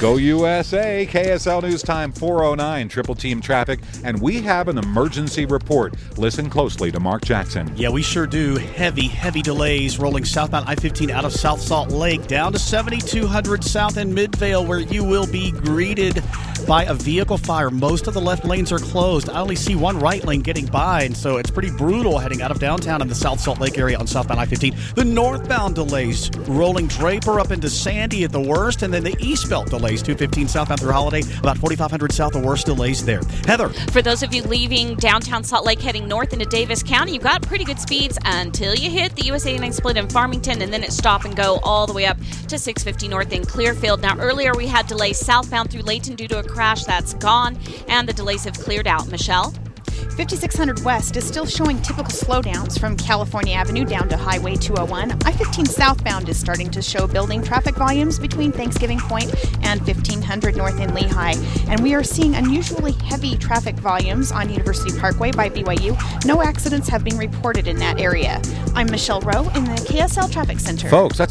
Go USA, KSL News Time 4:09, Triple Team Traffic, and we have an emergency report. Listen closely to Mark Jackson. Yeah, we sure do. Heavy delays rolling southbound I-15 out of South Salt Lake down to 7200 south in Midvale, where you will be greeted by a vehicle fire. Most of the left lanes are closed. I only see one right lane getting by, and so it's pretty brutal heading out of downtown in the South Salt Lake area on southbound I-15. The northbound delays rolling Draper up into Sandy at the worst, and then the eastbound delays 215 southbound through Holiday, about 4500 south, the worst delays there. Heather. For those of you leaving downtown Salt Lake heading north into Davis County, you've got pretty good speeds until you hit the USA 9 split in Farmington, and then it's stop and go all the way up to 650 north in Clearfield. Now, earlier we had delays southbound through Layton due to a crash. That's gone, and the delays have cleared out. Michelle? 5600 West is still showing typical slowdowns from California Avenue down to Highway 201. I-15 southbound is starting to show building traffic volumes between Thanksgiving Point and 1500 north in Lehigh. And we are seeing unusually heavy traffic volumes on University Parkway by BYU. No accidents have been reported in that area. I'm Michelle Rowe in the KSL Traffic Center. Folks, that's